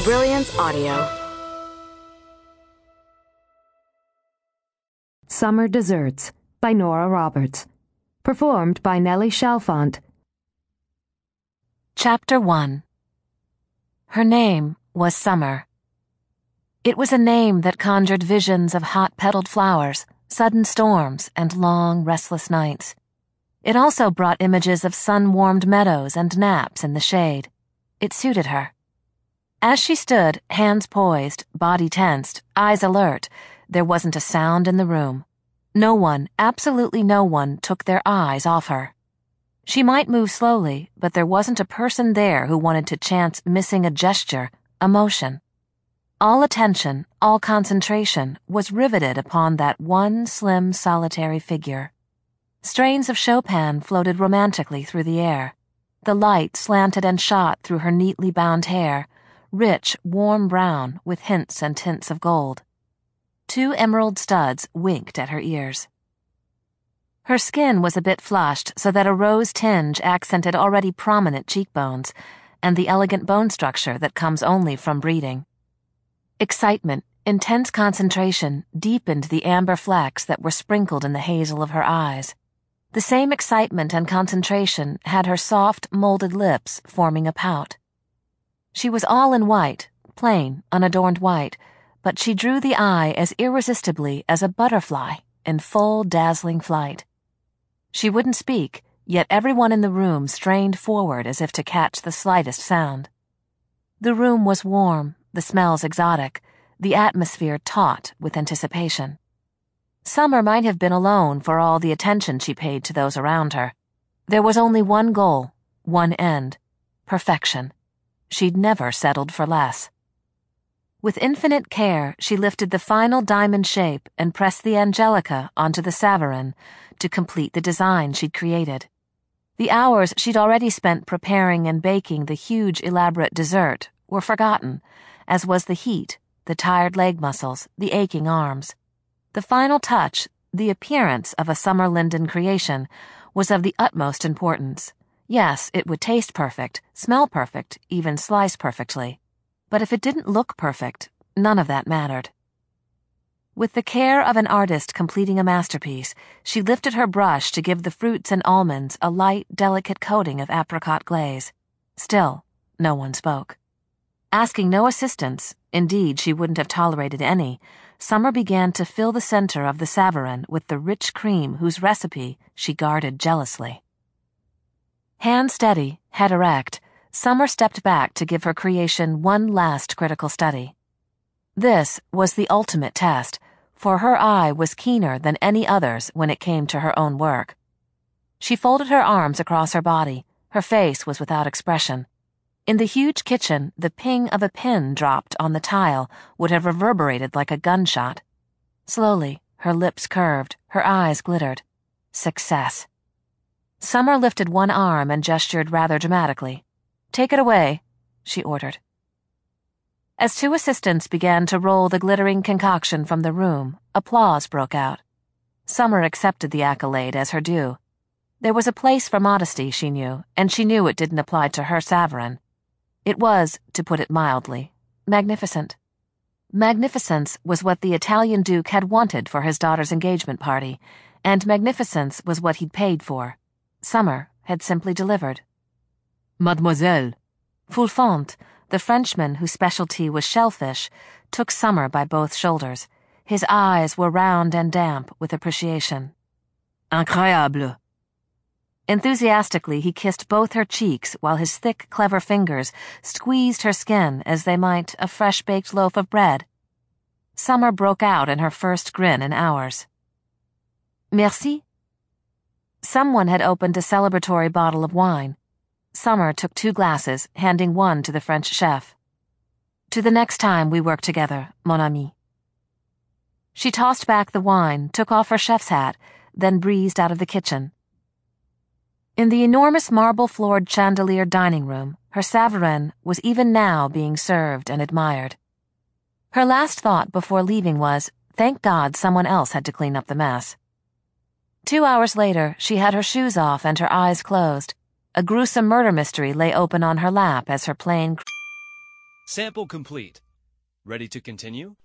Brilliance Audio. Summer Desserts by Nora Roberts. Performed by Nellie Chalfant. Chapter 1. Her name was Summer. It was a name that conjured visions of hot-petaled flowers, sudden storms, and long, restless nights. It also brought images of sun-warmed meadows and naps in the shade. It suited her. As she stood, hands poised, body tensed, eyes alert, there wasn't a sound in the room. No one, absolutely no one, took their eyes off her. She might move slowly, but there wasn't a person there who wanted to chance missing a gesture, a motion. All attention, all concentration was riveted upon that one slim, solitary figure. Strains of Chopin floated romantically through the air. The light slanted and shot through her neatly bound hair, rich, warm brown with hints and tints of gold. 2 emerald studs winked at her ears. Her skin was a bit flushed so that a rose tinge accented already prominent cheekbones and the elegant bone structure that comes only from breeding. Excitement, intense concentration deepened the amber flecks that were sprinkled in the hazel of her eyes. The same excitement and concentration had her soft, molded lips forming a pout. She was all in white, plain, unadorned white, but she drew the eye as irresistibly as a butterfly in full, dazzling flight. She wouldn't speak, yet everyone in the room strained forward as if to catch the slightest sound. The room was warm, the smells exotic, the atmosphere taut with anticipation. Summer might have been alone for all the attention she paid to those around her. There was only one goal, one end: perfection. She'd never settled for less. With infinite care, she lifted the final diamond shape and pressed the Angelica onto the Savarin to complete the design she'd created. The hours she'd already spent preparing and baking the huge, elaborate dessert were forgotten, as was the heat, the tired leg muscles, the aching arms. The final touch, the appearance of a summer linden creation, was of the utmost importance. Yes, it would taste perfect, smell perfect, even slice perfectly. But if it didn't look perfect, none of that mattered. With the care of an artist completing a masterpiece, she lifted her brush to give the fruits and almonds a light, delicate coating of apricot glaze. Still, no one spoke. Asking no assistance, indeed she wouldn't have tolerated any, Summer began to fill the center of the Savarin with the rich cream whose recipe she guarded jealously. Hand steady, head erect, Summer stepped back to give her creation one last critical study. This was the ultimate test, for her eye was keener than any other's when it came to her own work. She folded her arms across her body. Her face was without expression. In the huge kitchen, the ping of a pin dropped on the tile would have reverberated like a gunshot. Slowly, her lips curved, her eyes glittered. Success. Summer lifted one arm and gestured rather dramatically. "Take it away," she ordered. As 2 assistants began to roll the glittering concoction from the room, applause broke out. Summer accepted the accolade as her due. There was a place for modesty, she knew, and she knew it didn't apply to her Savarin. It was, to put it mildly, magnificent. Magnificence was what the Italian Duke had wanted for his daughter's engagement party, and magnificence was what he'd paid for. Summer had simply delivered. Mademoiselle. Foulfont, the Frenchman whose specialty was shellfish, took Summer by both shoulders. His eyes were round and damp with appreciation. Incroyable. Enthusiastically, he kissed both her cheeks while his thick, clever fingers squeezed her skin as they might a fresh-baked loaf of bread. Summer broke out in her first grin in hours. Merci. Someone had opened a celebratory bottle of wine. Summer took 2 glasses, handing one to the French chef. "To the next time we work together, mon ami." She tossed back the wine, took off her chef's hat, then breezed out of the kitchen. In the enormous marble-floored chandelier dining room, her Savarin was even now being served and admired. Her last thought before leaving was, thank God someone else had to clean up the mess. 2 hours later, she had her shoes off and her eyes closed. A gruesome murder mystery lay open on her lap as her plane Sample complete. Ready to continue?